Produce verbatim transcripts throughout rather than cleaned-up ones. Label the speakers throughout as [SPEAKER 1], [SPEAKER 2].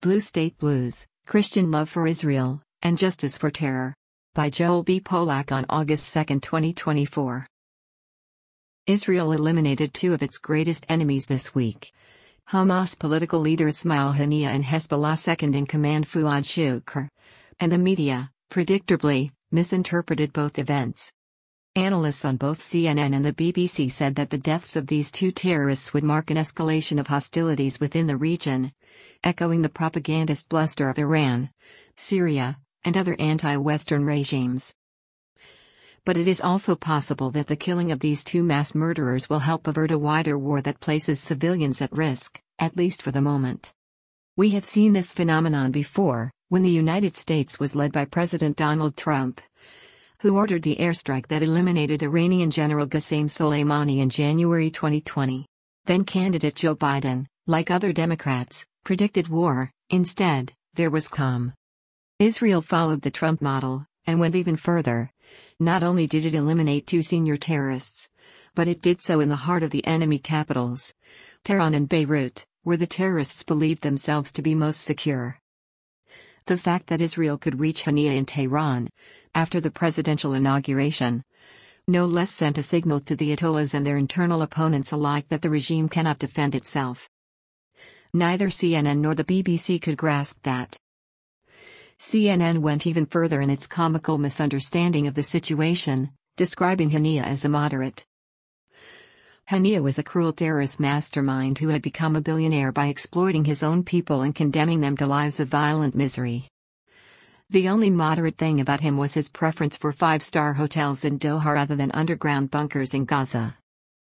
[SPEAKER 1] Blue State Blues, Christian Love for Israel, and Justice for Terror. By Joel B. Polak on August second, twenty twenty-four. Israel eliminated two of its greatest enemies this week. Hamas political leader Ismail Haniyeh and Hezbollah second-in-command Fuad Shukr. And the media, predictably, misinterpreted both events. Analysts on both C N N and the B B C said that the deaths of these two terrorists would mark an escalation of hostilities within the region, echoing the propagandist bluster of Iran, Syria, and other anti-Western regimes. But it is also possible that the killing of these two mass murderers will help avert a wider war that places civilians at risk, at least for the moment. We have seen this phenomenon before, when the United States was led by President Donald Trump, who ordered the airstrike that eliminated Iranian General Qasem Soleimani in January twenty twenty. Then candidate Joe Biden, like other Democrats, predicted war. Instead, there was calm. Israel followed the Trump model, and went even further. Not only did it eliminate two senior terrorists, but it did so in the heart of the enemy capitals, Tehran and Beirut, where the terrorists believed themselves to be most secure. The fact that Israel could reach Haniyeh in Tehran, after the presidential inauguration, no less sent a signal to the Ayatollahs and their internal opponents alike that the regime cannot defend itself. Neither C N N nor the B B C could grasp that. C N N went even further in its comical misunderstanding of the situation, describing Haniyeh as a moderate. Haniyeh was a cruel terrorist mastermind who had become a billionaire by exploiting his own people and condemning them to lives of violent misery. The only moderate thing about him was his preference for five-star hotels in Doha rather than underground bunkers in Gaza.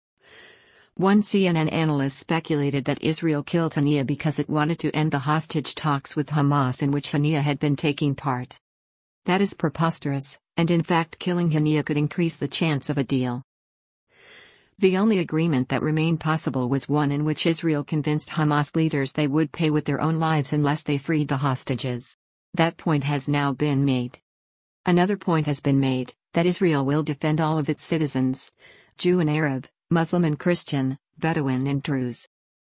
[SPEAKER 1] One C N N analyst speculated that Israel killed Haniyeh because it wanted to end the hostage talks with Hamas in which Haniyeh had been taking part. That is preposterous, and in fact killing Haniyeh could increase the chance of a deal. The only agreement that remained possible was one in which Israel convinced Hamas leaders they would pay with their own lives unless they freed the hostages. That point has now been made. Another point has been made, that Israel will defend all of its citizens, Jew and Arab, Muslim and Christian, Bedouin and Druze.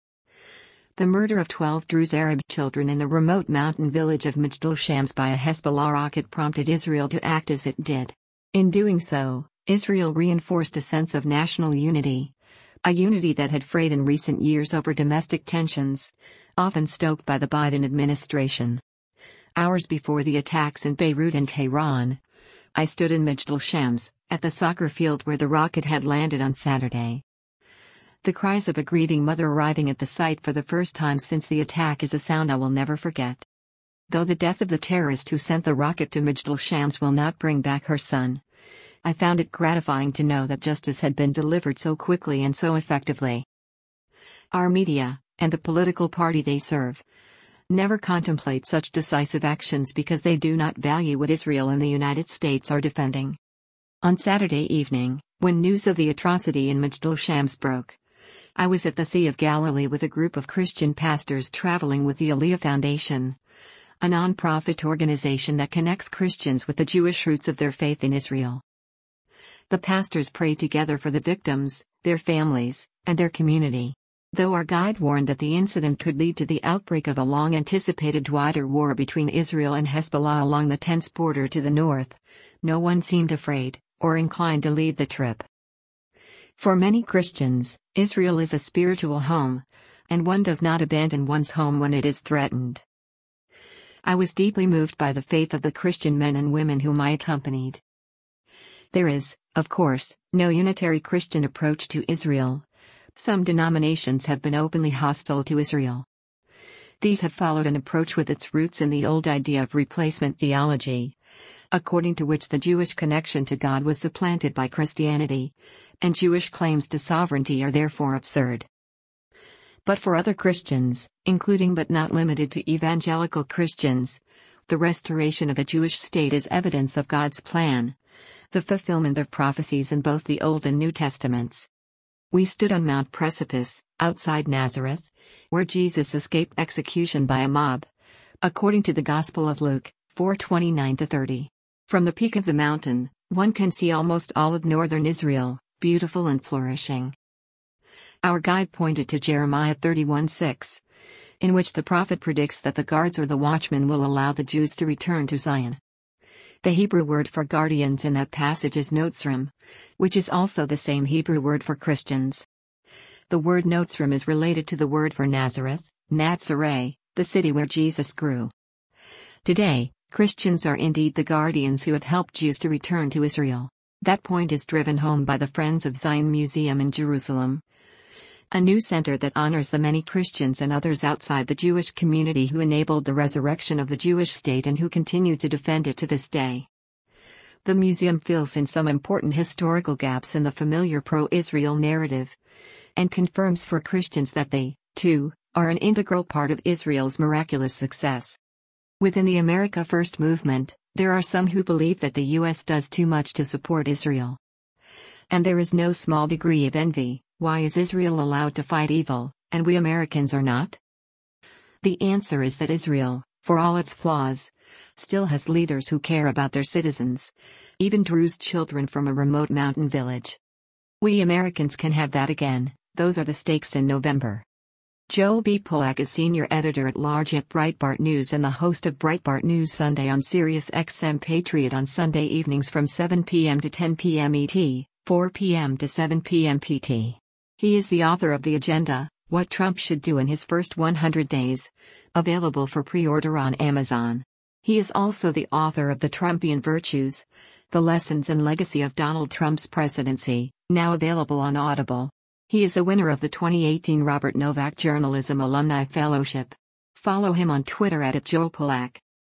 [SPEAKER 1] The murder of twelve Druze Arab children in the remote mountain village of Majdal Shams by a Hezbollah rocket prompted Israel to act as it did. In doing so, Israel reinforced a sense of national unity, a unity that had frayed in recent years over domestic tensions, often stoked by the Biden administration. Hours before the attacks in Beirut and Tehran, I stood in Majdal Shams, at the soccer field where the rocket had landed on Saturday. The cries of a grieving mother arriving at the site for the first time since the attack is a sound I will never forget. Though the death of the terrorist who sent the rocket to Majdal Shams will not bring back her son, I found it gratifying to know that justice had been delivered so quickly and so effectively. Our media, and the political party they serve, never contemplate such decisive actions because they do not value what Israel and the United States are defending. On Saturday evening, when news of the atrocity in Majdal Shams broke, I was at the Sea of Galilee with a group of Christian pastors traveling with the Aliyah Foundation, a non-profit organization that connects Christians with the Jewish roots of their faith in Israel. The pastors prayed together for the victims, their families, and their community. Though our guide warned that the incident could lead to the outbreak of a long-anticipated wider war between Israel and Hezbollah along the tense border to the north, no one seemed afraid, or inclined to leave the trip. For many Christians, Israel is a spiritual home, and one does not abandon one's home when it is threatened. I was deeply moved by the faith of the Christian men and women whom I accompanied. There is, of course, no unitary Christian approach to Israel. Some denominations have been openly hostile to Israel. These have followed an approach with its roots in the old idea of replacement theology, according to which the Jewish connection to God was supplanted by Christianity, and Jewish claims to sovereignty are therefore absurd. But for other Christians, including but not limited to evangelical Christians, the restoration of a Jewish state is evidence of God's plan, the fulfillment of prophecies in both the Old and New Testaments. We stood on Mount Precipice, outside Nazareth, where Jesus escaped execution by a mob, according to the Gospel of Luke, four twenty-nine to thirty. From the peak of the mountain, one can see almost all of northern Israel, beautiful and flourishing. Our guide pointed to Jeremiah thirty-one six, in which the prophet predicts that the guards or the watchmen will allow the Jews to return to Zion. The Hebrew word for guardians in that passage is notzrim, which is also the same Hebrew word for Christians. The word notzrim is related to the word for Nazareth, Nazareh, the city where Jesus grew. Today, Christians are indeed the guardians who have helped Jews to return to Israel. That point is driven home by the Friends of Zion Museum in Jerusalem, a new center that honors the many Christians and others outside the Jewish community who enabled the resurrection of the Jewish state and who continue to defend it to this day. The museum fills in some important historical gaps in the familiar pro-Israel narrative, and confirms for Christians that they, too, are an integral part of Israel's miraculous success. Within the America First movement, there are some who believe that the U S does too much to support Israel. And there is no small degree of envy. Why is Israel allowed to fight evil, and we Americans are not? The answer is that Israel, for all its flaws, still has leaders who care about their citizens, even Drew's children from a remote mountain village. We Americans can have that again. Those are the stakes in November. Joel B. Polak is senior editor-at-large at Breitbart News and the host of Breitbart News Sunday on Sirius X M Patriot on Sunday evenings from seven p m to ten p m E T, four p m to seven p m P T. He is the author of The Agenda, What Trump Should Do in His First one hundred Days, available for pre-order on Amazon. He is also the author of The Trumpian Virtues, The Lessons and Legacy of Donald Trump's Presidency, now available on Audible. He is a winner of the twenty eighteen Robert Novak Journalism Alumni Fellowship. Follow him on Twitter at Joel Polak.